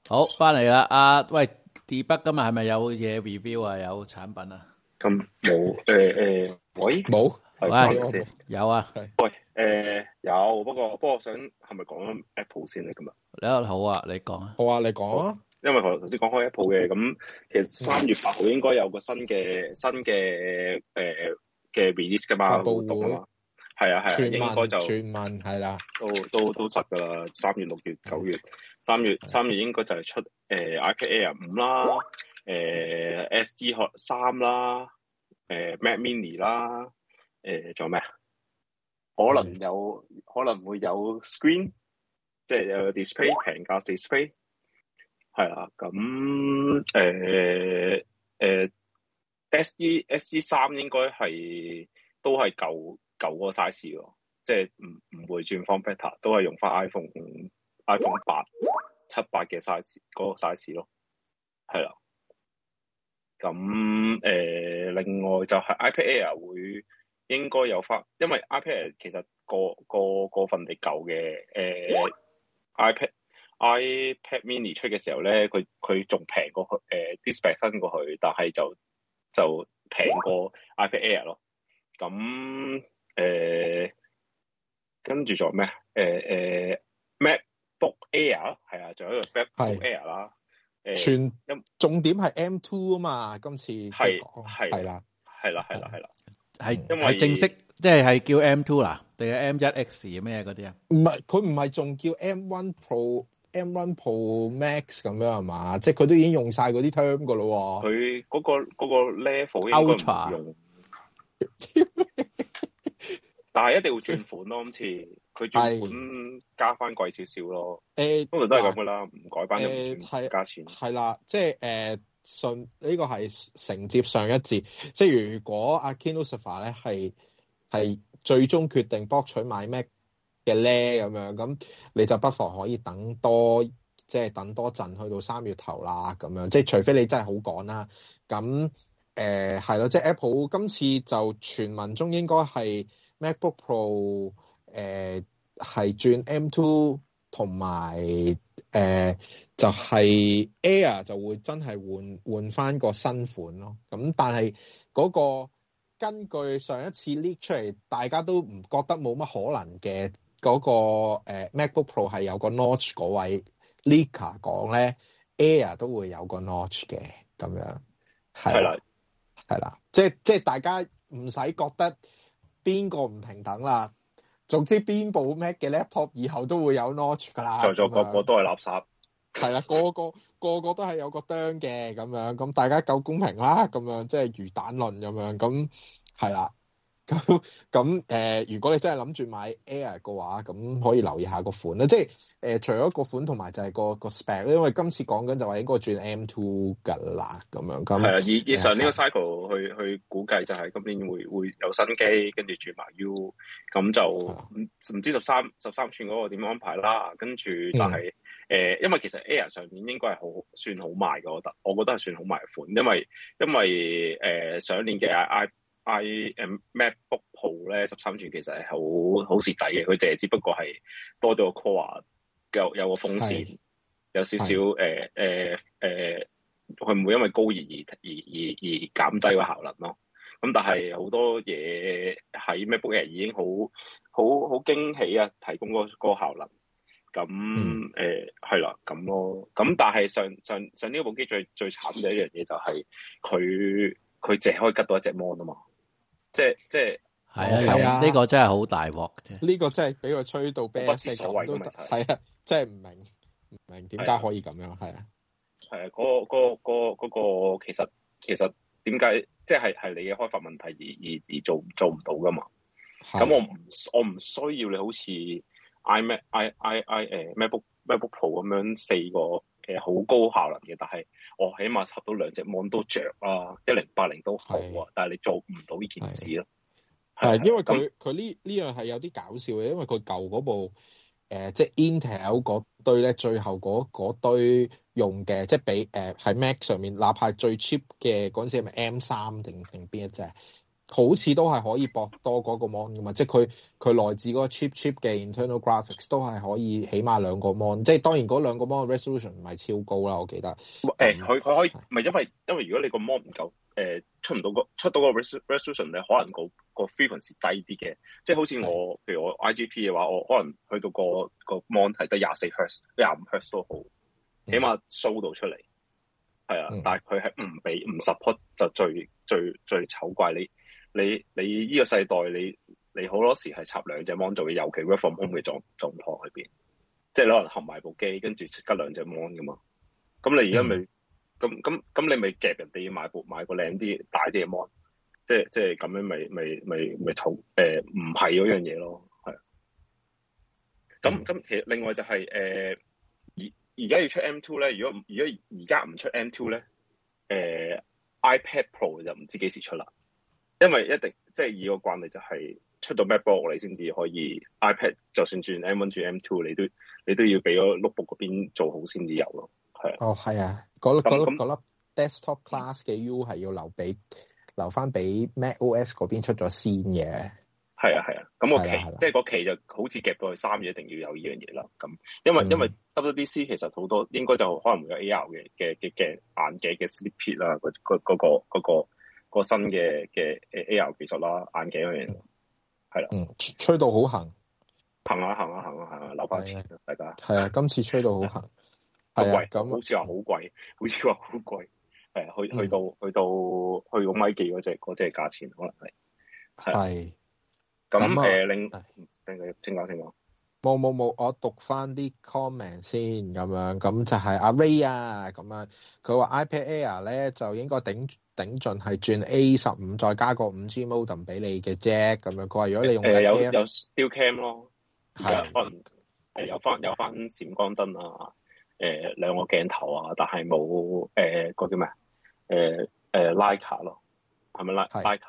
好，翻嚟啦，喂 ，Debug 今日係咪有嘢 review 啊？有產品啊？ 咁冇喂， 冇， 喂， 先有啊， 有，不過想係咪講 Apple 先咧今日？ 你好啊，你講啊。 好啊，你講啊。 因為頭先講開 Apple 嘅，咁其實3月8號應該有個新嘅嘅 release 噶嘛，活動啊嘛，係啊，應該就傳聞係啦， 都實噶啦，3月、6月、9月，3月應該就係出iPad Air 5啦，SE 3啦，Mac Mini 啦，仲有咩啊？可能會有 screen， 即係有 display 平價 display。係啦，咁SE 3應該都係舊個 size 喎，即係唔會轉 form factor，都係用翻 iPhone 8、7、8嘅 size 嗰個 size 咯，係啦。咁另外就係 iPad Air 會應該有翻，因為 iPad Air 其實過分地舊嘅iPad Mini 出嘅時候咧，佢仲平過佢啲 spec 新過佢，但係就平過 iPad Air 咯。咁跟住仲有咩MacBook Air 係啊，仲有一個 MacBook Air 啦。 重點係 M2 啊嘛，今次係啦， 因為正式即係叫 M2 啦，定係 M1X 咩嗰啲啊？ 唔係，佢唔係仲叫 M1 Pro Max 咁樣係嘛？即係佢都已經用晒嗰啲 term 噶咯喎。 佢嗰個 level 應該唔用，但係一定會轉款咯。今次佢轉款加翻貴少少咯。通常都係咁噶啦，唔改版就唔加錢。 係啦，即係呢個係承接上一節，即係如果阿 Kinosafa 咧係最終決定博取買 Mac 嘅咧咁樣，咁你就不妨可以等多陣去到3月頭啦咁樣，即係除非你真係好趕啦。咁係咯，即係 Apple 今次就傳聞中應該係 MacBook Pro 係轉 M2 同埋就係 Air 就會真係換翻個新款咯。咁但係嗰個根據上一次 leak 出嚟，大家都唔覺得冇乜可能嘅嗰個MacBook Pro 係有個 notch 嗰位 leaker 講咧 ，Air 都會有個 notch 嘅咁樣，係啦，即係大家唔使覺得邊個唔平等啦。總之邊部 Mac 嘅 laptop 以後都會有 notch 㗎啦， 個個都係垃圾。 係啦，個個都係有個釘嘅咁樣，咁大家夠公平啦，咁樣即係魚蛋論咁樣，咁係啦。咁如果你真係諗住買 Air 嘅話，咁可以留意下個款啦。即係除咗個款同埋就係個 spec，因為今次講緊就話應該轉 M2 㗎啦，咁樣。咁係啊，以上呢個 cycle 去估計就係今年會有新機，跟住轉埋 U， 咁就唔知13寸嗰個點安排啦。跟住就係因為其實 Air 上年應該係算好賣嘅，我覺得係算好賣嘅款，因為上年嘅MacBook Pro 咧13寸其實係好蝕底嘅，佢淨係只不過係多咗個 Core， 有個風扇，有少少佢唔會因為高熱而減低個效能咯。咁但係好多嘢喺 MacBook Air 已經好驚喜啊，提供嗰個效能。咁係啦，咁咯。咁但係上呢部機最慘嘅一樣嘢就係佢淨係可以吉到一隻 mon 啊嘛。即係係啊，呢個真係好大鑊啫。 呢個真係俾佢吹到啤死咁都係啊，真係唔明點解可以咁樣，係啊。 係啊，嗰個其實點解即係你嘅開發問題而做唔到噶嘛？咁我唔需要你好似 MacBook Pro 咁樣4個好高效能嘅，但係我起碼插到2隻 mon 都着啊，1080都好啊，但係你做唔到呢件事咯。 係因為佢呢樣係有啲搞笑嘅，因為佢舊嗰部即係 Intel 嗰堆咧，最後嗰堆用嘅即係比喺 Mac 上面，哪怕最 cheap 嘅嗰陣時係咪 M3 定邊一隻？ 好似都係可以駁多嗰個 mon 噶嘛，即係佢來自嗰個 cheap 嘅 internal graphics 都係可以起碼兩個 mon，即係當然嗰兩個 mon resolution 唔係超高啦，我記得。 佢可以，唔係因為如果你個 mon 唔夠，出到個 resolution 你可能個 frequency 低啲嘅，即係好似我譬如我 IGP 嘅話，我可能去到個 mon 係得24 hertz、25 hertz 都好，起碼 show 到出嚟。係啊，但係佢係唔 support 就最醜怪。你呢個世代你好多時係插兩隻 mon 做嘅，尤其 work from home 嘅狀況裏邊，即係你可能合埋部機，跟住即刻兩隻 mon 噶嘛。咁你而家咪咁你咪夾人哋要買個靚啲大啲嘅 mon，即係咁樣咪討唔係嗰樣嘢咯，係啊。咁其實另外就係而家要出 M2 咧，如果而家唔出 M2 咧，iPad Pro 就唔知幾時出啦。因為一定即係以個慣例就係出到 MacBook 你先至可以 iPad， 就算轉 M1 轉 M2，你都要俾咗 notebook 嗰邊做好先至有咯。係啊。 哦，係啊，嗰粒 desktop class 嘅 U 係要留翻俾 MacOS 嗰邊出咗先嘅。 係啊，咁個期即係個期就好似夾到去3月一定要有呢樣嘢啦。咁因為 WWDC 其實好多應該就可能會有 AR 嘅眼鏡嘅 Sneak Peek 啦，嗰個新嘅 AR 技術啦，眼鏡嗰樣係啦。 吹到好行啊，留翻錢大家。 係啊，今次吹到好行。係啊，咁好似話好貴，係啊，去到5米幾嗰隻價錢可能係。 係。 咁正講。 冇，我讀翻啲 comment 先咁樣，咁就係阿 Ray 啊咁樣，佢話 iPad Air 咧就應該頂盡係轉 A15 再加個 5G modem 俾你嘅啫，咁樣佢話如果你用有 Still Cam 咯， 係可能有翻閃光燈啊，兩個鏡頭啊，但係冇個叫咩Leica 咯，係咪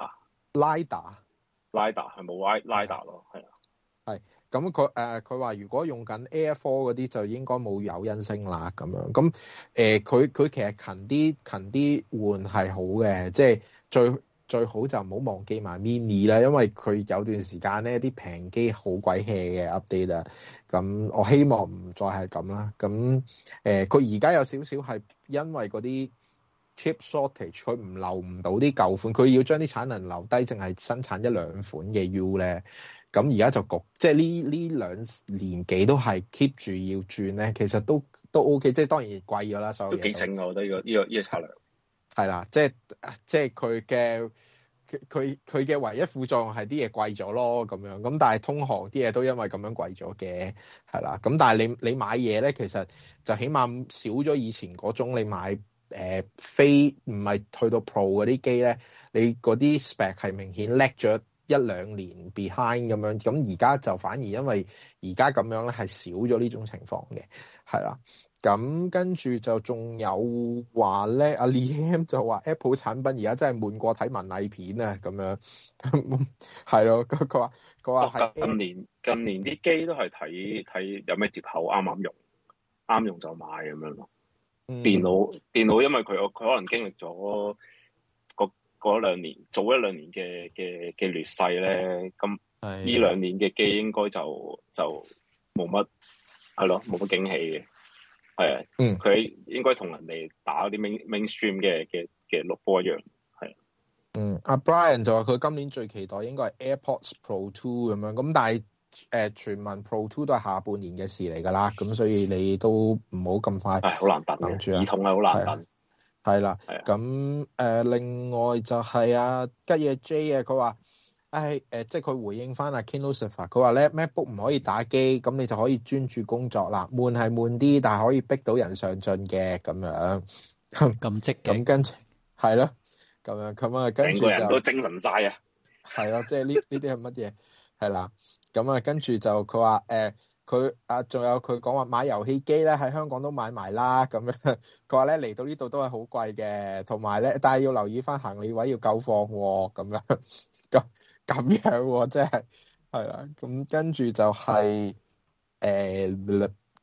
Leica？Lidar 係冇 Lidar 咯，係啊。 係，咁佢話如果用緊 Air 4嗰啲就應該冇有音聲啦咁樣，咁佢其實近啲換係好嘅，即係最好就唔好忘記埋 mini 啦，因為佢有段時間咧啲平機好鬼 hea 嘅 update 啊，咁我希望唔再係咁啦，咁佢而家有少少係因為嗰啲 chip shortage，佢留唔到啲舊款，佢要將啲產能留低，淨係生產1-2款嘅 U 咧。咁而家就焗，即係呢2年幾都係 keep 住要轉咧，其實都 OK， 即係當然貴咗啦，所有嘢都幾醒我覺得呢個策略係啦，即係佢嘅唯一副作用係啲嘢貴咗咯，咁樣咁，但係通航啲嘢都因為咁樣貴咗嘅，係啦，咁但係你買嘢咧，其實就起碼少咗以前嗰種你買非唔係去到 Pro 嗰啲機咧，你嗰啲 spec 係明顯叻咗1-2年 behind 咁樣，咁而家就反而因為而家咁樣咧係少咗呢種情況嘅，係啦，咁跟住就仲有話咧，阿 Liam 就話 Apple 產品而家真係悶過睇文藝片啊，咁樣係咯，佢話係近年啲機都係睇有咩接口啱用就買咁樣咯。電腦因為佢可能經歷咗早1-2年嘅劣勢咧，咁呢2年嘅機應該就冇乜係咯，冇乜驚喜嘅，係啊，佢應該同人哋打啲 mainstream 嘅碌波一樣，係。 阿 Brian 就話佢今年最期待應該係 AirPods Pro 2咁樣，咁但係傳聞 Pro 2都係下半年嘅事嚟㗎啦，咁所以你都唔好咁快。 好難等嘅，耳筒係好難等。 係啦，咁另外就係吉野 J 啊，佢話即係佢回應翻阿 Ken Lucifer，佢話咧 MacBook 唔可以打機，咁你就可以專注工作啦。悶係悶啲，但係可以逼到人上進嘅咁樣。 咁積極。 咁跟住係咯，咁啊跟住就成個人都精神晒啊。 係咯，即係呢啲係乜嘢？係啦，咁啊跟住就佢話佢仲有佢講話買遊戲機咧喺香港都買埋啦，咁樣佢話咧嚟到呢度都係好貴嘅，同埋咧但係要留意翻行李位要夠放喎，咁樣咁樣喎，即係啦，咁跟住就係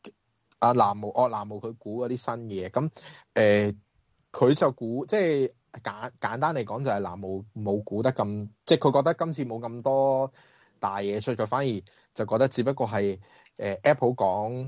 南無佢估嗰啲新嘢，咁佢就估即係簡單嚟講就係冇估得咁，即係佢覺得今次冇咁多大嘢出，佢反而就覺得只不過係Apple 講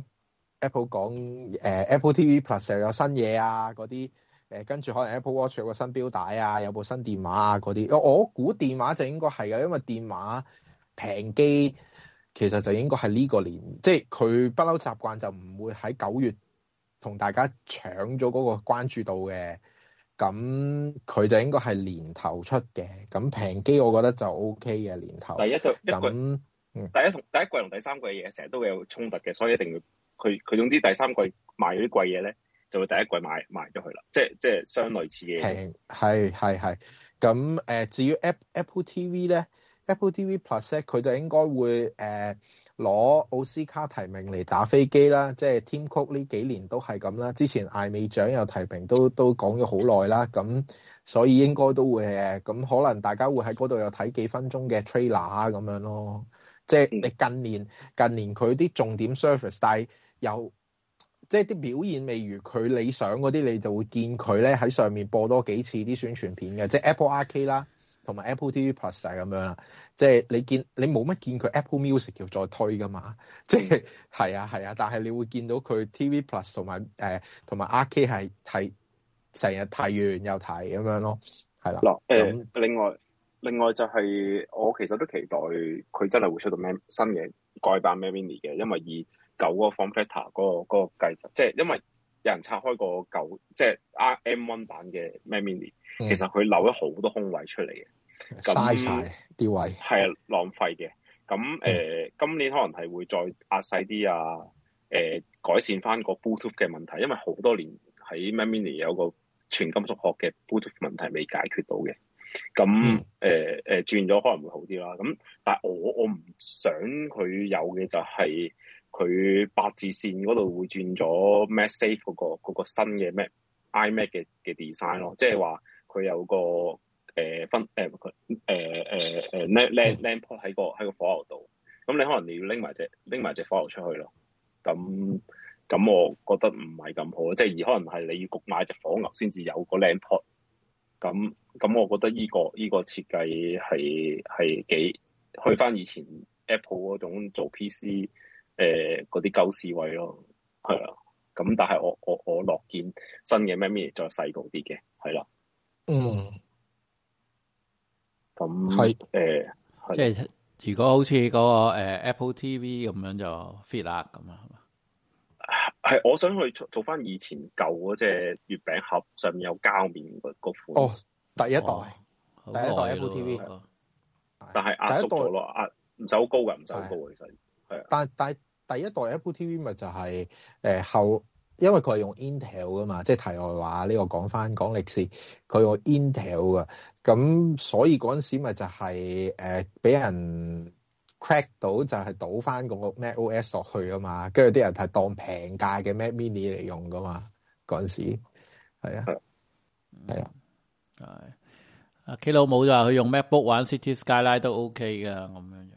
Apple TV Plus 又有新嘢啊嗰啲，跟住可能 Apple Watch 有個新錶帶啊，有部新電話啊嗰啲。我估電話就應該係嘅，因為電話平機其實就應該係呢個年，即係佢不嬲習慣就唔會喺9月同大家搶咗嗰個關注度嘅。咁佢就應該係年頭出嘅，咁平機我覺得就 OK 嘅年頭。 第一季咁第一季同第三季嘅嘢成日都會有衝突嘅，所以一定要佢總之第三季賣嗰啲貴嘢咧，就會第一季賣咗佢啦。即係相類似嘅嘢。 係。咁至於 Apple TV 咧 ，Apple TV Plus 咧，佢就應該會攞奧斯卡提名嚟打飛機啦，即係 Tim Cook 呢幾年都係咁啦。之前艾美獎有提名都講咗好耐啦，咁所以應該都會咁可能大家會喺嗰度有睇幾分鐘嘅 trailer 咁樣咯。即係你近年佢啲重點 service， 但係又即係啲表現未如佢理想嗰啲，你就會見佢咧喺上面播多幾次啲宣傳片嘅，即係 Apple Arcade 啦。同埋 Apple TV Plus 係咁樣啦，即係你冇乜見佢 Apple Music 要再推噶嘛，即係係啊，但係你會見到佢 TV Plus 同埋Arcade 係睇成日睇完又睇咁樣咯，係啦。 另外就係我其實都期待佢真係會出到新嘅改版 Mac Mini 嘅，因為以舊嗰個 Form Factor 嗰個計，即係因為有人拆開個舊即係 M1 版嘅 Mac Mini，其實佢留咗好多空位出嚟嘅。 嘥晒啲位， 係浪費嘅。咁今年可能係會再壓細啲啊，改善翻個 Bluetooth 嘅問題，因為好多年喺 Mac Mini 有個全金屬殼嘅 Bluetooth 問題未解決到嘅。咁轉咗可能會好啲啦。咁但係我唔想佢有嘅就係佢八字線嗰度會轉咗 MagSafe 嗰個新嘅 iMac 嘅 design 咯，即係話佢有個LAN port 喺個火牛度，咁你可能你要拎埋隻火牛出去咯。咁我覺得唔係咁好，即係而可能係你要焗買隻火牛先至有個 LAN port。咁我覺得呢個設計係幾去翻以前 Apple 嗰種做 PC 嗰啲舊思維咯，係啊。咁但係我樂見新嘅 Mac Mini 再細個啲嘅，係啦。咁係即係如果好似嗰個Apple TV 咁樣就 fit 啦咁啊，係嘛？ 係我想去做翻以前舊嗰隻月餅盒上面有膠面嗰款。 哦，第一代 Apple TV， 但係壓縮咗咯，唔使好高嘅，其實係啊。 但係第一代 Apple TV 咪就係後。因為佢係用 Intel 噶嘛，即係題外話呢個講歷史，佢用 Intel 噶，咁所以嗰陣時咪就係俾人 crack 到，就係倒翻個 Mac OS 落去啊嘛，跟住啲人係當平價嘅 Mac Mini 嚟用噶嘛，嗰陣時係啊， 係阿 K 老母就話佢用 MacBook 玩 City Skyline 都 OK 噶咁樣。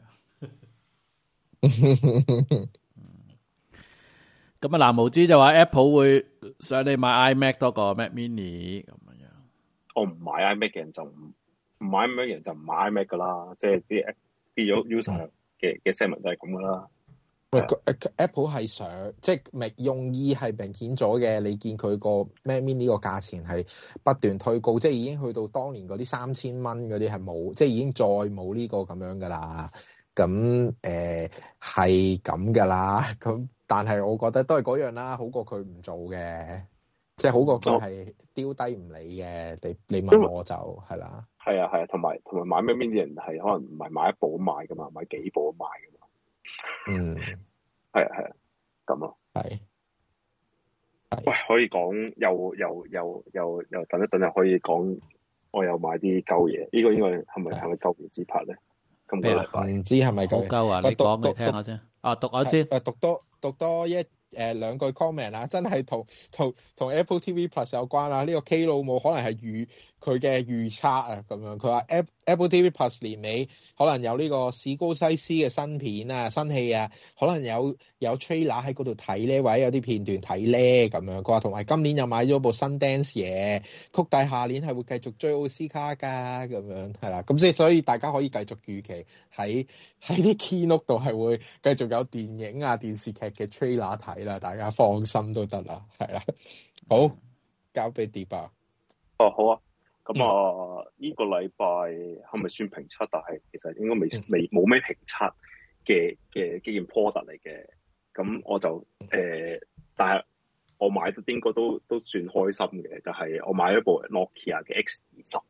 咁啊，藍無知就話 Apple 會想你買 iMac 多過 Mac Mini 咁樣。 我唔買 iMac 嘅人就唔買 iMac 嘅人就唔買 iMac 噶啦，即係啲 user 嘅 segment 都係咁噶啦。 Apple 係想即係用意係明顯咗嘅，你見佢個 Mac Mini 個價錢係不斷推高，即係已經去到當年嗰啲3000蚊嗰啲係冇，即係已經再冇呢個咁樣噶啦。咁係咁噶啦，咁但係我覺得都係嗰樣啦，好過佢唔做嘅，即係好過佢係丟低唔理嘅。你問我就係啦， 係啊，同埋買咩啲人係可能唔係買一部咁買噶嘛，買幾部咁買噶嘛。係啊，咁咯。係。喂，可以講又等一等又可以講，我又買啲舊嘢，呢個應該係咪舊嘢之拍咧？唔知係咪好鳩啊！你講嚟聽下先。讀下先。 讀多一兩句 comment 啊，真係同 Apple TV Plus 有關啊。呢個 K 老母可能係佢嘅預測啊，咁樣佢話 Apple TV Plus 年尾可能有呢個史高西斯嘅新片啊、新戲啊，可能有 trailer 喺嗰度睇咧，或者有啲片段睇咧咁樣。佢話同埋今年又買咗部新 Dance 嘢，曲帝下年係會繼續追奧斯卡㗎，咁樣係啦。咁即係所以大家可以繼續預期喺啲 keynote 度係會繼續有電影啊、電視劇嘅 trailer 睇啦，大家放心都得啦，係啦。好，交俾碟啊。 哦，好啊。咁呢個禮拜係咪算評測？但係其實應該未冇咩評測嘅幾件 product 嚟嘅。咁我就但係我買得應該都算開心嘅，就係我買咗部 Nokia 嘅 X20。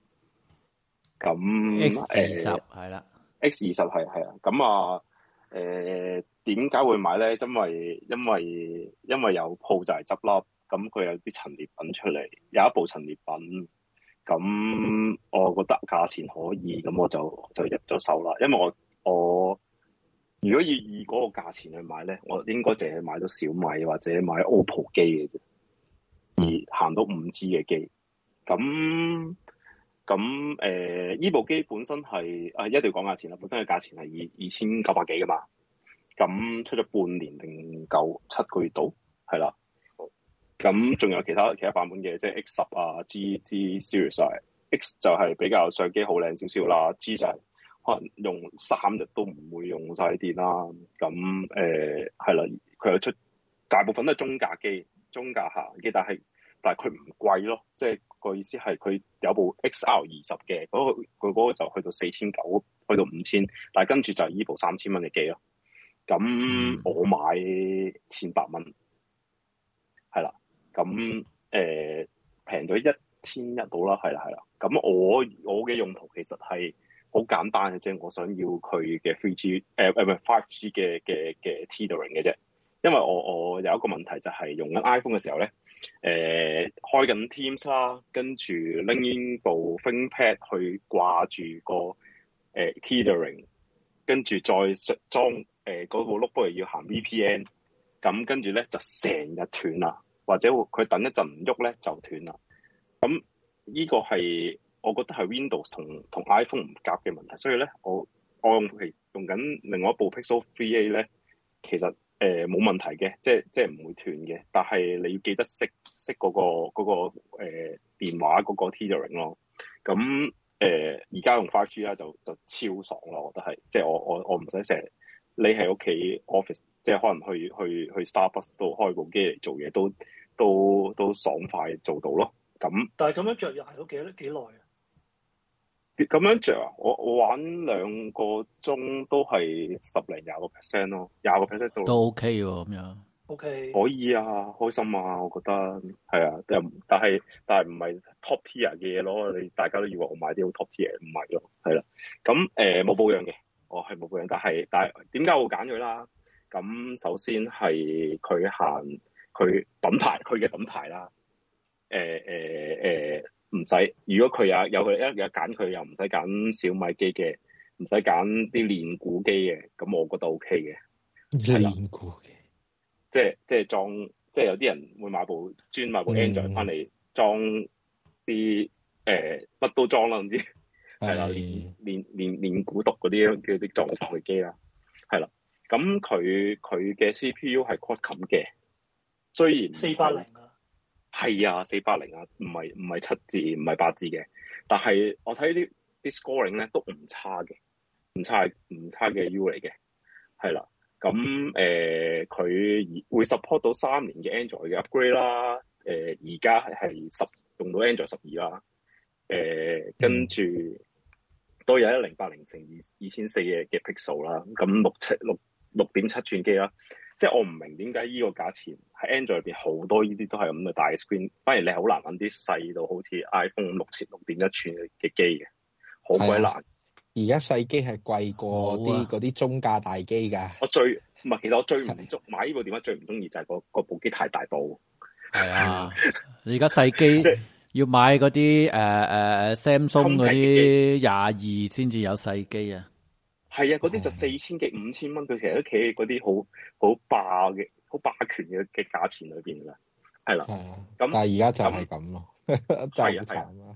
咁 X20係啦 ，X20係啊。咁點解會買咧？因為有鋪就係執笠，咁佢有啲陳列品出嚟，有一部陳列品。咁我覺得價錢可以，咁我就入咗手啦。因為我如果以嗰個價錢去買咧，我應該淨係買到小米或者買 OPPO 機嘅啫，而行到 5G 嘅機。咁呢部機本身係一定要講價錢啦。本身嘅價錢係2900幾㗎嘛。咁出咗半年定7個月度，係啦。咁仲有其他版本嘅，即係 X10 啊、G Series 啊。X 就係比較相機好靚少少啦 ，G 就係可能用3日都唔會用晒電啦。咁係啦，佢有出大部分都係中價機、中價下機，但係佢唔貴咯。即係個意思係佢有部 XR20嘅，佢嗰個就去到4900，去到5000，但係跟住就係依部3000蚊嘅機咯。咁我買1800蚊，係啦。咁平咗1100到啦，係啦。咁我嘅用途其實係好簡單嘅啫，我想要佢嘅 3G 5G 嘅 tethering 嘅啫。因為我有一個問題就係用緊 iPhone 嘅時候咧，開緊 Teams 啦，跟住拎部 ThinkPad 去掛住個tethering， 跟住再裝嗰部 notebook 又要行 VPN， 咁跟住咧就成日斷啦。或者佢等一陣唔喐咧就斷啦。咁呢個係我覺得係 Windows 同 iPhone 唔夾嘅問題，所以咧我用緊另外一部 Pixel 3A 咧，其實冇問題嘅，即係唔會斷嘅。但係你要記得熄嗰個電話嗰個 tethering 咯。咁而家用 5G 啦就超爽咯，我覺得係，即係我唔使成日匿喺屋企 office， 即係可能去 Starbucks 度開部機嚟做嘢都爽快做到咯。咁但係咁樣着又係都幾耐啊？ 咁樣着啊？我玩2個鐘都係10零20% 咯，20% 都 OK 喎，咁樣 OK 可以啊，開心啊，我覺得係啊。但係唔係 top tier 嘅嘢咯。你大家都以為我買啲好 top tier，唔係咯，係啦。咁冇保養嘅，我係冇保養，但係點解我會揀佢啦？咁首先係佢嘅品牌啦。唔使，如果佢有佢一揀佢又唔使揀小米機嘅，唔使揀啲練鼓機嘅，咁我覺得 OK 嘅。 練鼓嘅， 即係裝，即係有啲人會買部 Android 翻嚟裝啲乜都裝啦，唔知係啦，練鼓讀嗰啲叫啲狀況嘅機啦，係啦。咁佢嘅 CPU 係 Qualcomm 嘅，雖然 480啊， 係啊480啊，唔係7字，唔係8字嘅，但係我睇啲 scoring 咧都唔差嘅，唔差嘅 U 嚟嘅，係啦。咁佢會 support 到3年嘅 Android 嘅 upgrade 啦。而家係用到 Android 12啦。跟住都有1080x2400嘅 pixel 啦。咁6.7寸機啦。即係我唔明點解呢個價錢喺 Android 入邊好多呢啲都係咁嘅大 screen， 反而你好難揾啲細到好似 iPhone 6.1寸嘅機嘅，好鬼難。 而家細機係貴過嗰啲中價大機㗎。 其實我最唔中買呢部電話最唔中意就係個部機太大部。 係啊，你而家細機要買嗰啲Samsung 嗰啲22先至有細機啊。 係啊，嗰啲就4000幾5000蚊，佢其實都企喺嗰啲好爆嘅好霸權嘅價錢裏邊㗎，係啦。咁但係而家就係咁咯，真係好慘啦。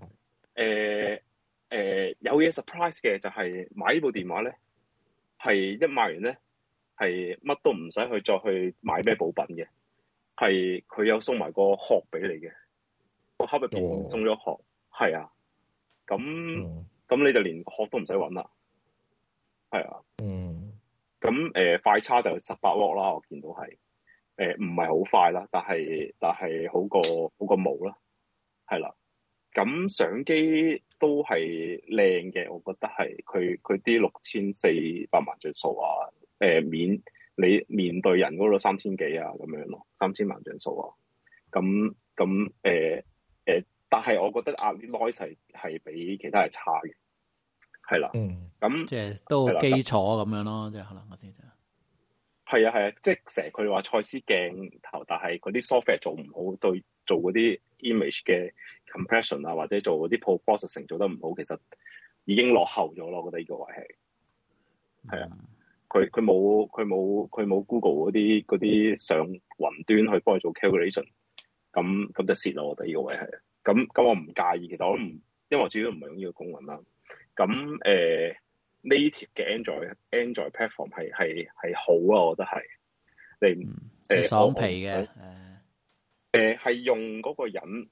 有嘢 surprise 嘅就係買呢部電話咧，係一買完咧係乜都唔使再去買咩補品嘅，係佢有送埋個殼俾你嘅，個盒入邊送咗殼，係啊。咁你就連殼都唔使揾啦，係啊。咁快叉就18W啦，我見到係唔係好快啦，但係好過冇啦，係啦。咁相機都係靚嘅，我覺得係佢啲6400萬像素啊，你面對人嗰度3000幾啊咁樣咯，3000萬像素啊。咁但係我覺得noise 係比其他係差嘅，係啦。咁即係都基礎咁樣咯，即係可能嗰啲就係啊，即係成日佢話蔡司鏡頭，但係嗰啲 software 做唔好，對做嗰啲 image 嘅 compression 啊，或者做嗰啲 processing 做得唔好，其實已經落後咗咯。我覺得呢個位係啊，佢冇 Google 嗰啲上雲端去幫佢做 calculation，咁就蝕咯。我覺得呢個位係咁我唔介意，其實我都唔，因為我主要都唔係用呢個功能啦。咁native 嘅 Android platform 係好啊，我覺得係你爽皮嘅係用嗰個人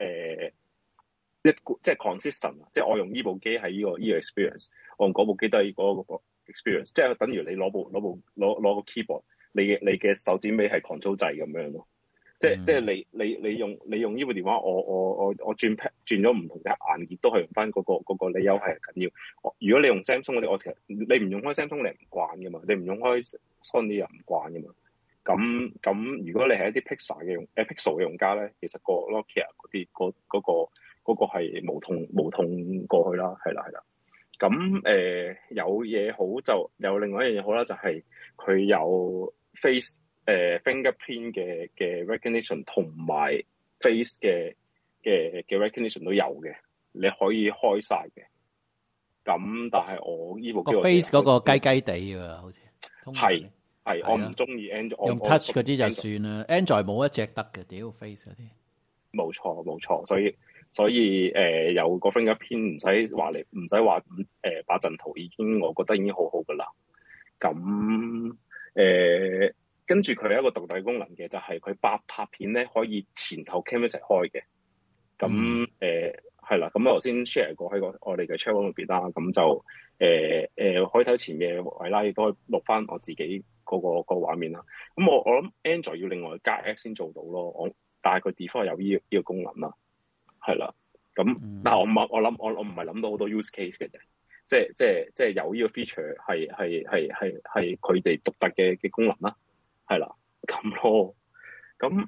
即係 consistent， 即係我用呢部機係呢個 experience， 我用嗰部機都係嗰個 experience， 即係等於你攞個 keyboard， 你嘅手指尾係 control 掣咁樣咯。即係你用呢部電話，我轉咗唔同嘅硬件都係用翻嗰個理由係緊要。如果你用 Samsung 嗰啲，我其實你唔用開 Samsung 你唔慣噶嘛，你唔用開 Sony 又唔慣噶嘛。咁如果你係一啲 Pixel 嘅用家咧，其實個 Nokia 嗰啲嗰個係無痛過去啦，係啦。咁有嘢好就有另外一樣嘢好啦，就係佢有 fingerprint 嘅 recognition 同埋 face 嘅 recognition 都有嘅，你可以開晒嘅。咁但係我呢部機個 face 嗰個雞雞地㗎，好似係我唔中意 Android， 用 touch 嗰啲就算啦。Android 冇一隻得嘅，屌 face 嗰啲。冇錯，所以有個 fingerprint 唔使話把陣圖已經，我覺得已經好好噶啦。咁跟住佢有一個獨特功能嘅，就係佢拍片咧可以前後 cam 一齊開嘅。咁係啦，咁我頭先 share 過喺我哋嘅 channel 裏邊啦，咁就可以睇前面嘅位啦，亦都可以錄翻我自己個畫面啦。咁我諗 Android 要另外加 app 先做到咯，但係佢 default 有呢個功能啦，係啦。咁但係我唔係諗到好多 use case 嘅啫，即係有呢個 feature 係佢哋獨特嘅功能啦，係啦，咁咯。咁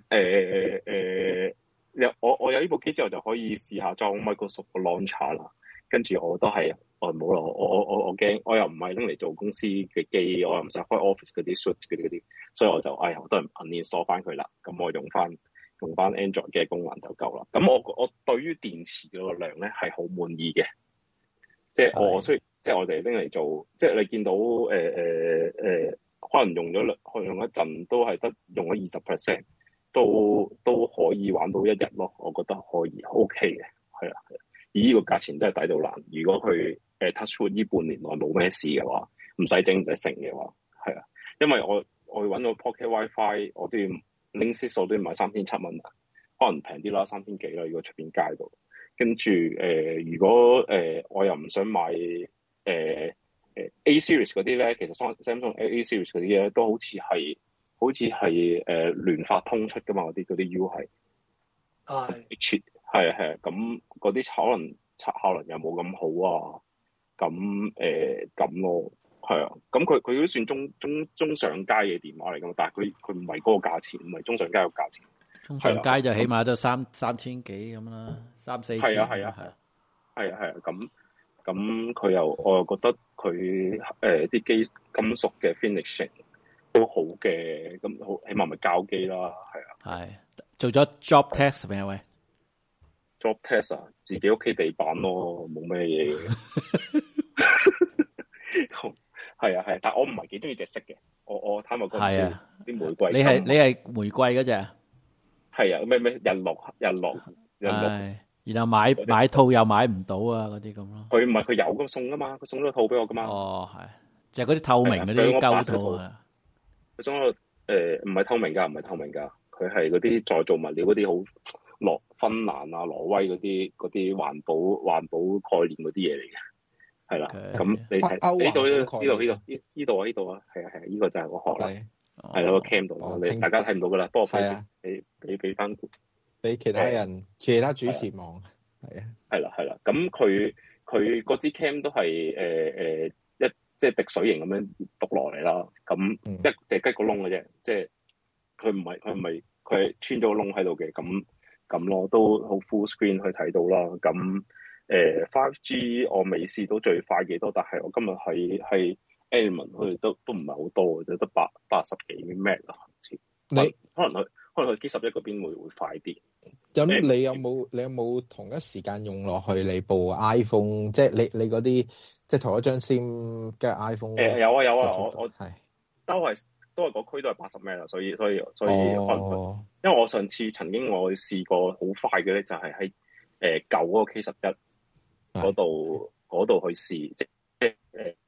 我有呢部機之後就可以試下裝 Microsoft 嘅 launcher 啦，跟住我都係冇啦，我驚，我又唔係拎嚟做公司嘅機，我又唔使開 office 嗰啲 suite 嗰啲，所以我就我都係 uninstall 翻佢啦。咁我用翻 Android 嘅功能就夠啦。咁我對於電池嗰個量咧係好滿意嘅，即係即係我哋拎嚟做，即係你見到可能用一陣都係得用咗20%，都可以玩到一日咯。我覺得可以 OK 嘅，係啊。以呢個價錢真係抵到爛。如果佢Touchwood 呢半年內冇咩事嘅話，唔使整唔使成嘅話，係啊。因為我去揾個 Pocket WiFi， 我都要拎息數都要買3700蚊，可能平啲啦，3000幾啦。如果出邊街度，跟住如果我又唔想買A series 嗰啲咧，其實 Samsung A series 嗰啲咧都好似係聯發通出噶嘛，嗰啲 U 係係係咁嗰啲可能效能又冇咁好啊，咁咯，係啊。咁佢都算中上階嘅電話嚟噶嘛，但係佢唔係嗰個價錢，唔係中上階個價錢。 中上階就起碼都3000幾咁啦，3-4千。 係啊。咁我又覺得佢啲機金屬嘅 finishing 都好嘅，咁好起碼咪膠機啦，係啊。係做咗 job test 未啊？喂 ，job test 啊，自己屋企地板咯，冇咩嘢嘅。係啊，但係我唔係幾中意隻色嘅，我坦白講。 係啊， 啲玫瑰。 你係玫瑰嗰隻啊？ 係啊，咩日落。 然後買套又買唔到啊，嗰啲咁咯。 佢唔係佢有咁送噶嘛，佢送咗套俾我噶嘛。 哦，係，就係嗰啲透明嗰啲膠套啊。 佢送咗唔係透明㗎，佢係嗰啲再造物料嗰啲好芬蘭啊、挪威嗰啲環保概念嗰啲嘢嚟嘅，係啦。咁你睇呢度啊，係啊，呢個就係我學啦，係啦個 cam 度，你大家睇唔到㗎啦，不過俾翻俾其他人、其他主持望，係啊， 係啦，咁佢嗰支 cam 都係即係滴水型咁樣篤落嚟啦，咁一隻吉個窿嘅啫，即係佢唔係佢係穿咗個窿喺度嘅，咁咯，都好 full screen 去睇到啦。咁5G 我未試到最快幾多，但係我今日係 Element 佢都唔係好多嘅啫，得80幾 Mbps 啦。可能佢 G11 嗰邊會快啲。 咁你有冇同一時間用落去你部 iPhone？ 即係你嗰啲即係同一張 SIM 嘅 iPhone？ 有啊，我係都係個區都係80 Mbps 啦，所以可能因為我上次曾經我試過好快嘅咧，就係喺舊嗰個 K11嗰度去試，即係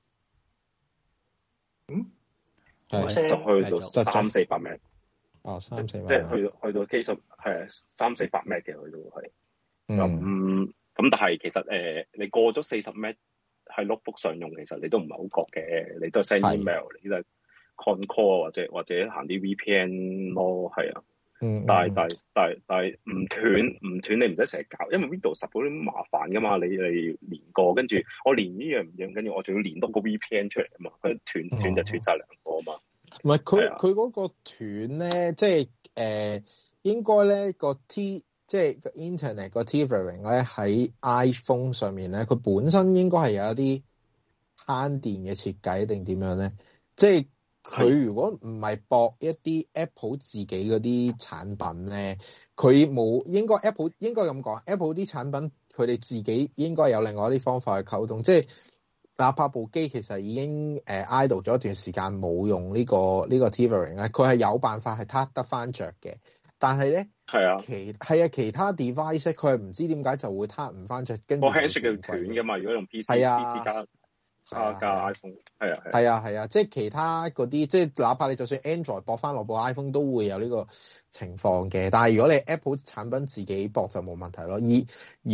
就去到300-400 Mbps。 300-400， 即係去到 K10係300-400 Mbps 嘅，去到係咁，但係其實你過咗40 Mbps 喺 notebook 上用，其實你都唔係好覺嘅，你都係 send email，你都係 con call 或者行啲 VPN 咯，係啊。但係唔斷，你唔使成日搞，因為 Windows 10嗰啲麻煩噶嘛，你連過，跟住我連呢樣唔用，跟住我仲要連多個 VPN 出嚟啊嘛，佢斷就斷晒兩個啊嘛。 唔係佢嗰個斷咧，即係應該咧即係個 internet 個 tethering 咧喺 iPhone 上面咧，佢本身應該係有一啲慳電嘅設計定點樣咧？即係佢如果唔係駁一啲 Apple 自己嗰啲產品咧，佢冇應該 Apple 應該咁講 Apple 啲產品佢哋自己應該有另外一啲方法去溝通，即係。哪怕部機其實已經idle 咗一段時間冇用呢個 tethering 咧，佢係有辦法係撻得翻着嘅。但係咧，其他 device 佢係唔知點解就會撻唔翻着，跟住個 handshake 斷㗎嘛。如果用 PC 加 iPhone， 係啊，即係其他嗰啲，即係哪怕你就算 Android 駁翻落部 iPhone 都會有呢個情況嘅。但係如果你 Apple 產品自己駁就冇問題咯。而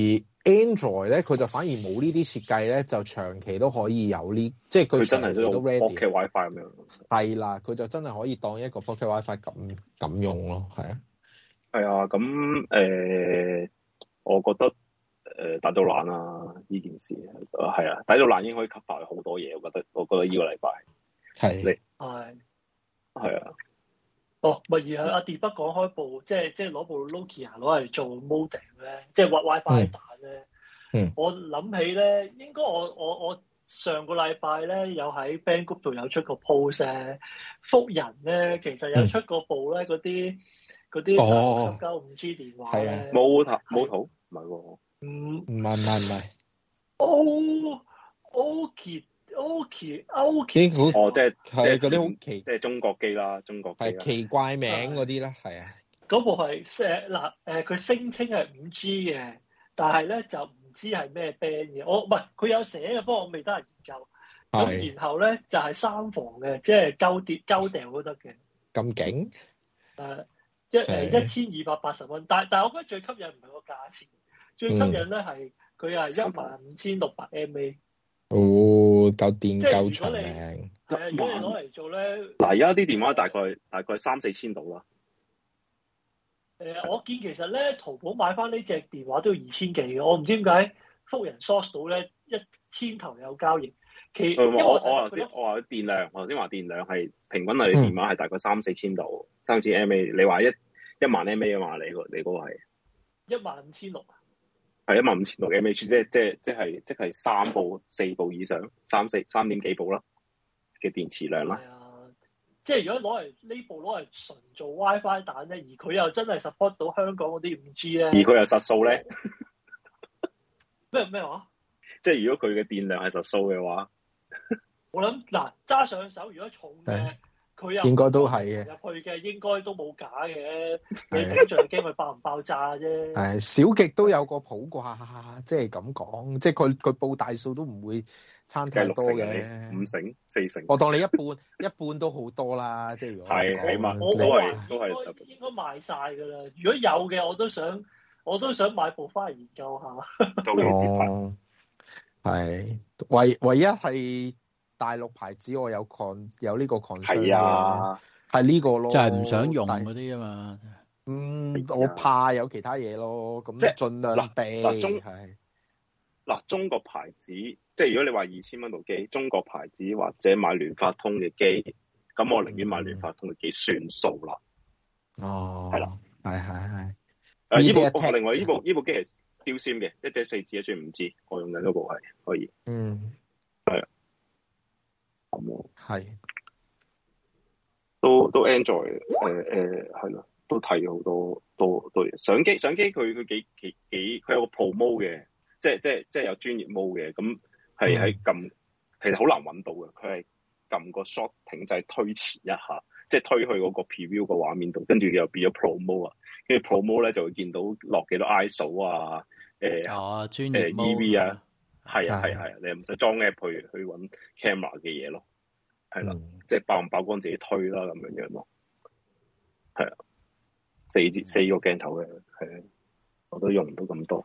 Android 咧，佢就反而冇呢啲設計咧，就長期都可以有呢，即係佢長期都 ready。 Pocket WiFi 咁樣。 係啦，佢就真係可以當一個 Pocket WiFi 咁用咯，係啊。 係啊，咁我覺得抵到爛啊！呢件事係啊，抵到爛已經可以 cover 好多嘢，我覺得呢個禮拜係啊。 哦，咪而係阿迪北講開部，即係攞部 Nokia 攞嚟做 modem 咧，即係 WiFi 蛋咧。我諗起咧，應該我上個禮拜咧有喺 Band Group 度有出個 post 咧，福人咧其實有出過部咧嗰啲99 5G 電話咧， 冇圖唔係喎， 唔係。 OK， 即係嗰啲好奇， 即係中國機啦， 係奇怪名嗰啲啦，係啊。 嗰部係佢聲稱係 5G 嘅，但係咧就唔知係咩 band 嘅。我唔係佢有寫嘅，不過我未得閒研究。咁然後咧就係3防嘅，即係鳩掉都得嘅。 咁勁 ？1280蚊，但係我覺得最吸引唔係個價錢，最吸引咧係佢係15600 mAh。 夠電夠長命。 如果你攞嚟做咧， 嗱而家啲電話大概3-4千度啦。 我見其實咧淘寶買翻呢隻電話都要2000幾嘅，我唔知點解福人 source 到咧1000頭有交易。 我頭先話電量，我頭先話電量係平均係電話係大概3-4千度，3,000 mAh。你話1萬 mAh 啊嘛？你嗰個係 15600啊？ 係15600 mAh，即係3部4部以上，3點幾部啦嘅電池量啦。 即係如果呢部攞嚟純做 WiFi 蛋咧，而佢又真係 support 到香港嗰啲 5G 咧， 而佢又實數咧， 咩話？ 即係如果佢嘅電量係實數嘅話， 我諗嗱揸上手，如果重嘅， 佢又應該都係嘅。 入去嘅應該都冇假嘅，你頂住係驚佢爆唔爆炸啫。 係少極都有個譜啩，即係咁講，即係佢報大數都唔會差太多嘅。 5成、4成， 我當你一半都好多啦，即係如果係起碼都係應該賣晒㗎啦。如果有嘅，我都想買部翻嚟研究下。 到期接牌。 係唯一係大陸牌子，我有呢個 concern 係啊， 係呢個咯， 就係唔想用嗰啲啊嘛。 我怕有其他嘢咯，咁盡量避。 嗱，中國牌子，即係如果你話2000蚊部機，中國牌子或者買聯發通嘅機，咁我寧願買聯發通嘅機算數啦。 哦， 係啦， 係。 呢部另外呢部機係標籤嘅，1J4G 1J5G，我用緊嗰部係可以。係啊，咁係都 Android 係咯，都睇好多嘢。相機佢幾佢有個 Pro Mode 嘅，即係有專業 mode 嘅，咁係撳其實好難揾到嘅。佢係撳個 shot 停掣推前一下，即係推去嗰個 preview 個畫面度，跟住又變咗 Pro Mode 啊。跟住 Pro Mode 咧就會見到落幾多 ISO 啊， 專業 EV 啊，係啊，你唔使裝 app 去揾 camera 嘅嘢咯，係啦，即係曝唔曝光自己推啦咁樣咯，係啊，4個鏡頭嘅，係啊，我都用唔到咁多。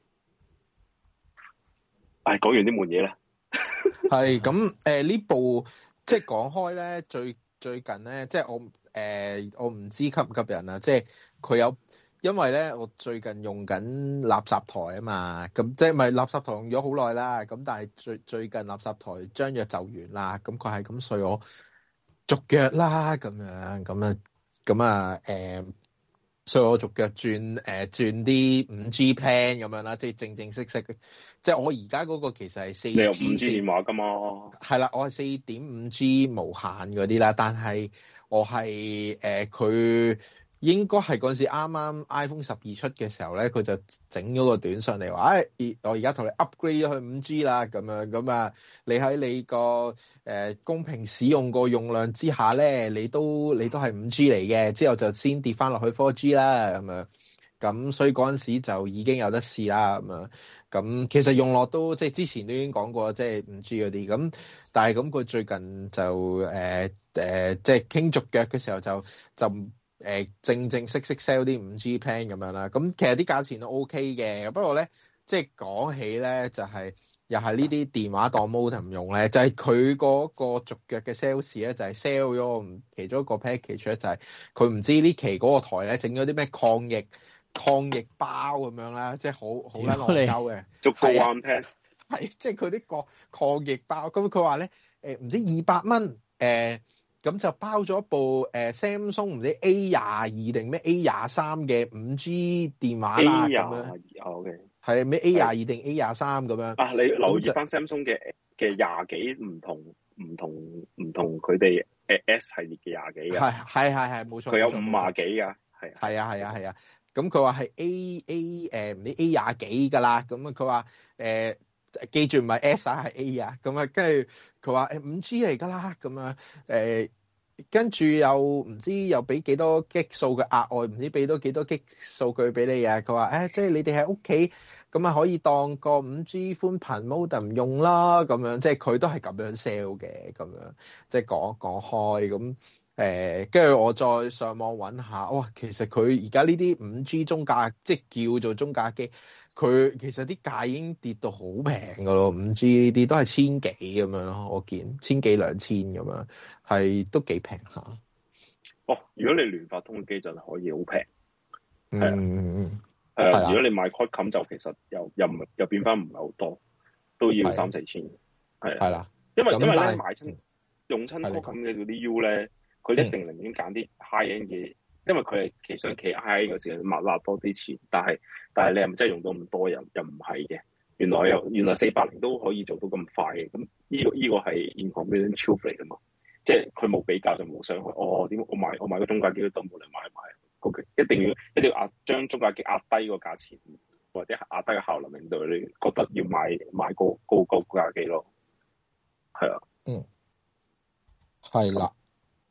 講完啲悶嘢啦。 係咁呢部即係講開咧，最近咧，即係我唔知吸唔吸引啊！即係佢有，因為咧我最近用緊垃圾台啊嘛，咁即係咪垃圾台用咗好耐啦？咁但係最近垃圾台將約就完啦，咁佢係咁碎我續約啦，咁啊所以我逐腳轉啲 5G plan 咁樣啦，即係正式，即係我而家嗰個其實係 4G。你有 5G 電話㗎嘛？ 係啦，我係4.5G 無限嗰啲啦，但係我係佢應該係嗰陣時啱啱 iPhone 12出嘅時候咧，佢就整咗個短信嚟話，我而家同你 upgrade 咗去 5G 啦，咁啊，你喺你個公平使用個用量之下咧，你都係 5G 嚟嘅，之後就先跌翻落去 4G 啦，咁樣，咁所以嗰陣時就已經有得試啦，咁樣，咁其實用落都即係之前都已經講過，即係 5G 嗰啲，咁但係咁佢最近就即係傾續約嘅時候就正式 sell 啲 5G plan 咁樣啦，咁其實啲價錢都 OK 嘅，不過咧即係講起咧就係又係呢啲電話當 modem 用咧，就係佢嗰個續約嘅 sales 咧就係 sell 咗其中一個 package 咧，就係佢唔知呢期嗰個台咧整咗啲咩抗疫包咁樣啦，即係好撚戇鳩嘅， 足夠 one pack 係即係佢啲抗疫包，咁佢話咧唔知200蚊咁就包咗一部Samsung 唔知 A22定咩 A23嘅 5G 電話啦，咁樣。 OK。 係咩 A22定 A23咁樣？ 啊，你留意翻 Samsung 嘅廿幾唔同佢哋S 系列嘅廿幾㗎。 係冇錯。 佢有50幾㗎， 係啊。咁佢話係 唔知 A 廿幾㗎啦，咁啊佢話記住唔係 S 啊係 A 啊，咁啊跟住佢話5G 嚟㗎啦，咁啊跟住又唔知又俾幾多 G 數嘅額外，唔知俾多幾多 G 數據俾你啊？佢話即係你哋喺屋企咁啊可以當個 5G 寬頻 modem 用啦，咁樣即係佢都係咁樣 sell 嘅，咁樣即係講開咁。跟住我再上網揾下，哇！其實佢而家呢啲 5G 中價，即係叫做中價機，佢其實啲價已經跌到好平噶咯。5G 呢啲都係1000幾咁樣咯，我見1000幾2000咁樣，係都幾平下。 如果你聯發通嘅機就可以好平。如果你買 Qualcomm 就其實又變翻唔係好多，都要3-4千。係啦，因為咧買親用親 Qualcomm 嘅嗰啲 U 咧。佢一定寧願揀啲 high end 嘅，因為佢係想企 high end 嘅時候抹辣多啲錢，但係你係咪真係用到咁多又唔係嘅？原來480都可以做到咁快嘅，咁呢個係 inconvenient truth 嚟㗎嘛？即係佢冇比較就冇上去。點我買個中價機都冇嚟買？OK， 一定要將中價機壓低個價錢，或者壓低個效能，令到你覺得要買高價機咯。係啊， 係啦。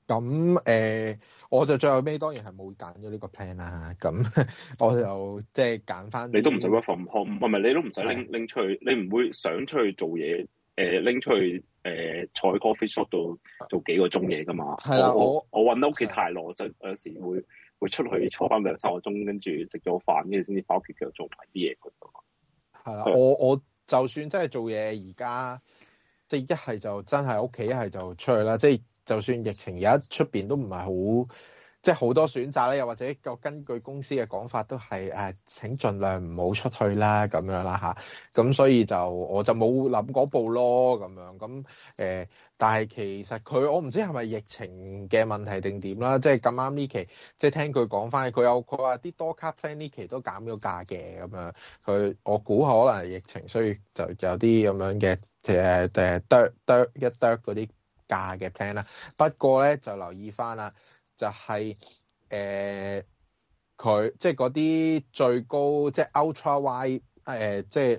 咁我就最後尾當然係冇揀咗呢個 plan 啦。咁我就即係揀翻。 你都唔使 work from home，唔係你都唔使拎出去，你唔會想出去做嘢，拎出去坐喺 coffee shop 度做幾個鐘嘢㗎嘛？ 係啦， 我揾到屋企太耐，就有時會出去坐翻2-3個鐘，跟住食咗飯，跟住先至翻屋企繼續做埋啲嘢㗎嘛。係啦，我就算真係做嘢，而家即係一係就真係屋企，一係就出去啦。即係就算疫情而家出邊都唔係好，即係好多選擇咧，又或者根據公司嘅講法都係請盡量唔好出去啦咁樣啦嚇。咁所以我就冇諗嗰步咯咁樣。咁但係其實我唔知係咪疫情嘅問題定點啦。即係咁啱呢期，即係聽佢講翻，佢話啲多卡 plan 呢期都減咗價嘅咁樣。我估可能係疫情，所以就有啲咁樣嘅一嗰啲價嘅 plan 啦。不過咧就留意翻啦。就係佢即係嗰啲最高即係 ultra wide 即係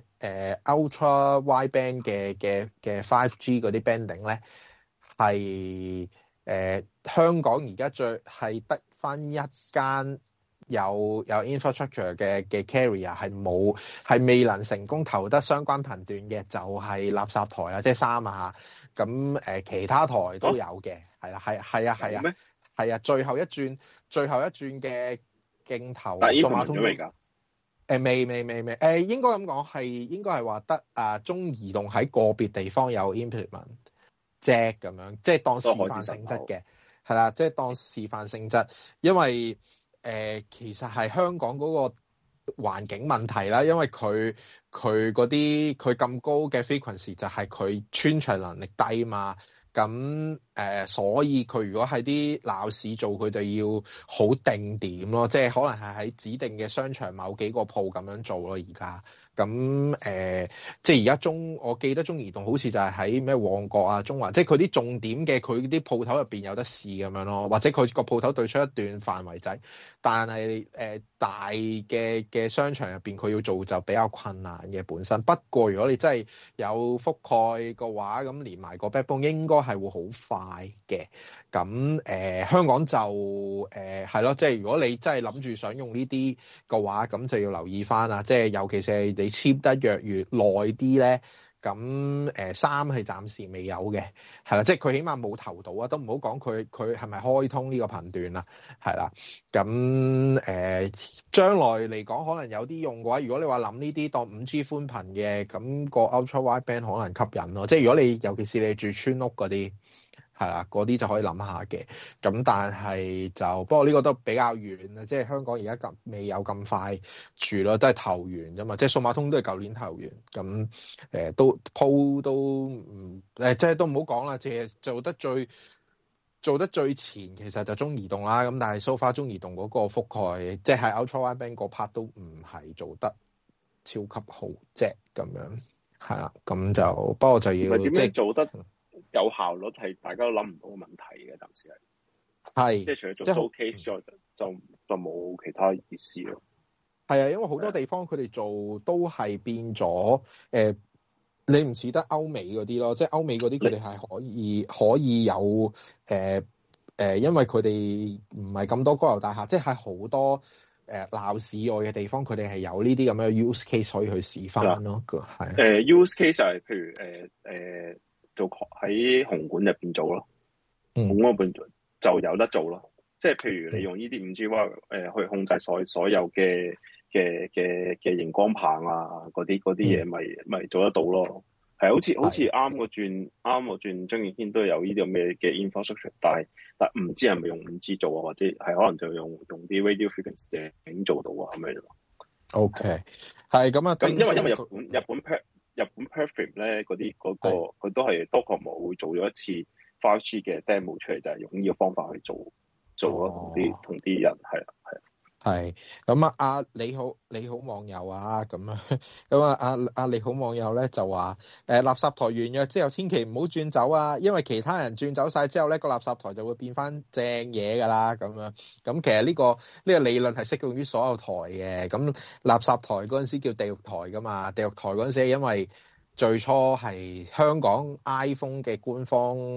ultra wide band 嘅 5G 嗰啲 banding 咧係香港而家最係得翻一間有 infrastructure 嘅 carrier 係未能成功投得相關頻段嘅，就係垃圾台啦，即係3啊。咁其他台都有嘅，係啦，係啊。係啊，最後一轉嘅鏡頭，數碼通未㗎？未，應該咁講應該係話得中移動喺個別地方有 implement 啫咁樣，即係當示範性質嘅，係啦，即係當示範性質，因為其實係香港嗰個環境問題啦，因為佢咁高嘅 frequency 就係佢穿牆能力低嘛。咁所以佢如果喺啲鬧市做，佢就要好定點咯，即係可能係喺指定嘅商場某幾個鋪咁樣做咯。而家咁即係而家我記得中移動好似就係喺咩旺角啊、中環，即係佢啲重點嘅，佢啲鋪頭入邊有得試咁樣咯，或者佢個鋪頭對出一段範圍仔，但係大嘅商場入邊佢要做就比較困難嘅本身。不過如果你真係有覆蓋嘅話，咁連埋個 backbone 應該係會好快嘅。咁香港就係咯，即係如果你真係諗住想用呢啲嘅話，咁就要留意翻啦。即係尤其是係你簽得越耐啲咧，咁3係暫時未有嘅，係啦，即係佢起碼冇投到啊，都唔好講佢係咪開通呢個頻段啦，係啦。咁將來嚟講可能有啲用嘅話，如果你話諗呢啲當5G 寬頻嘅，咁個 Ultra Wideband 可能吸引咯。即係如果你尤其是你住村屋嗰啲。係啦，嗰啲就可以諗下嘅。咁但係不過呢個都比較遠啊，即係香港而家未有咁快住咯，都係投完啫嘛。即係數碼通都係舊年投完，咁都鋪都唔即係都唔好講啦。即係做得最前其實就中移動啦。咁但係 so far 中移動嗰個覆蓋，即係喺 Ultra Wideband 嗰 part 都唔係做得超級好啫咁樣。係啦，咁就不過就要點樣做得有效率係大家都諗唔到嘅問題嘅，暫時係即係除咗做 showcase 之外，就冇其他意思咯。 係啊，因為好多地方佢哋做都係變咗你唔似得歐美嗰啲咯，即係歐美嗰啲佢哋係可以有因為佢哋唔係咁多高樓大廈，即係好多鬧市外嘅地方，佢哋係有呢啲咁嘅 use case 可以去試翻咯。係 use case 係譬如做喺紅館入邊做咯，紅館入邊就有得做咯。即係譬如你用呢啲5G wire 去控制所有嘅熒光棒啊，嗰啲嘢咪做得到咯。係好似啱個轉張敬軒都有呢啲咁嘅 infrastructure，但唔知係咪用5G 做啊，或者係可能就用啲 radio frequency 已經做到啊咁樣咯。 OK， 係咁啊。咁因為日本 Perfect 咧嗰佢都係多國務會做咗一次 5G 嘅 demo 出嚟，就係用呢個方法去做咯，同啲人係。 係咁啊！你好網友啊，咁啊你好網友咧就話垃圾台完約之後千祈唔好轉走啊，因為其他人轉走晒之後咧，個垃圾台就會變翻正嘢噶啦咁樣。咁其實呢個理論係適用於所有台嘅。咁垃圾台嗰陣時叫地獄台噶嘛，地獄台嗰陣時係因為最初係香港 iPhone 嘅官方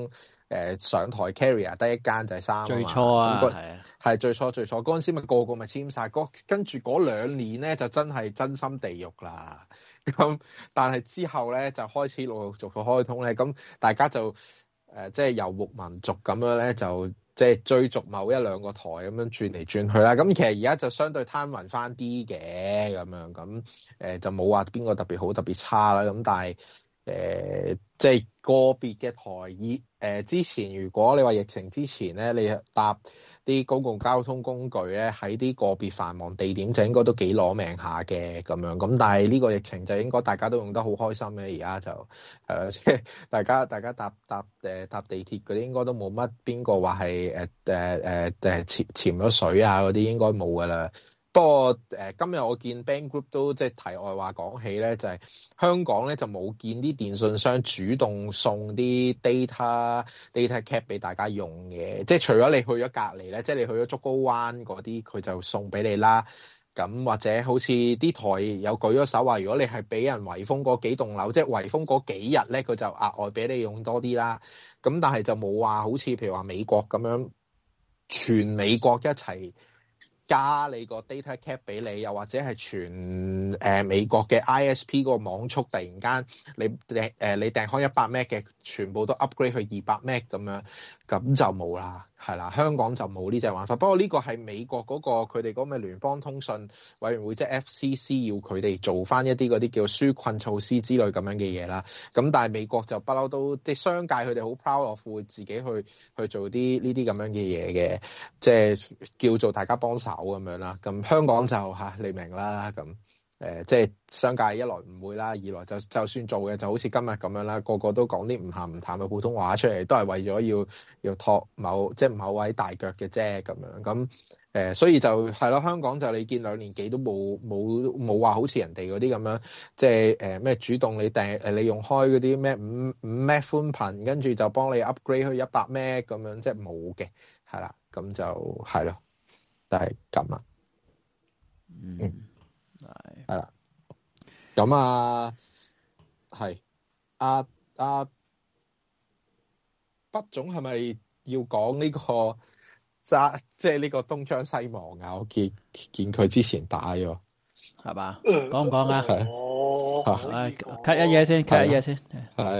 上台 carrier 得一間就係3 最初啊， 係最初嗰陣時咪個咪簽晒，跟住嗰2年咧就真係真心地獄啦。咁但係之後咧就開始陸陸續續開通咧，咁大家就即係遊牧民族咁樣咧，就即係追逐某1-2個台咁樣轉嚟轉去啦。咁其實而家就相對攤勻翻啲嘅咁樣，咁就冇話邊個特別好特別差啦。咁但係即係個別嘅台之前如果你話疫情之前咧，你搭啲公共交通工具咧，喺啲個別繁忙地點就應該都幾攞命下嘅咁樣。咁但係呢個疫情就應該大家都用得好開心嘅。而家就即係大家搭地鐵嗰啲應該都冇乜邊個話係潛咗水啊嗰啲，應該冇噶啦。不過今日我見 Bang Group 都即係題外話講起咧，就係香港咧就冇見啲電信商主動送啲 data cap 俾大家用嘅，即係除咗你去咗隔離咧，即係你去咗竹篙灣嗰啲，佢就送俾你啦。咁或者好似啲台有舉咗手話，如果你係俾人圍封嗰幾棟樓，即係圍封嗰幾日咧，佢就額外俾你用多啲啦。咁但係就冇話好似譬如話美國咁樣，全美國一齊加你個 data cap 俾你，又或者係全美國嘅 ISP 嗰個網速突然間你訂開100 Mbps 嘅，全部都 upgrade 去200 Mbps 咁樣，咁就冇啦，係啦，香港就冇呢隻玩法。不過呢個係美國嗰個佢哋嗰個聯邦通訊委員會，即係 FCC 要佢哋做翻一啲嗰啲叫紓困措施之類咁樣嘅嘢啦。咁但係美國就不嬲都即係商界佢哋好 proud of 會自己去做啲呢啲咁樣嘅嘢嘅，即係叫做大家幫手咁樣啦。咁香港就你明啦，咁即係商界一來唔會啦，二來就算做嘅就好似今日咁樣啦，個個都講啲唔鹹唔淡嘅普通話出嚟，都係為咗要托某位大腳嘅啫咁樣。咁所以就係咯，香港就你見2年幾都冇話好似人哋嗰啲咁樣，即係咩主動你用開嗰啲咩5 Mbps 寬頻，跟住就幫你 upgrade 去100 Mbps 咁樣，即係冇嘅，係啦，咁就係咯，但係咁啊，係啦，咁係畢總係咪要講呢個即係呢個東張西望啊？我見佢之前打咗， 係嘛？講唔講啊？ 哦， cut 一嘢先，係。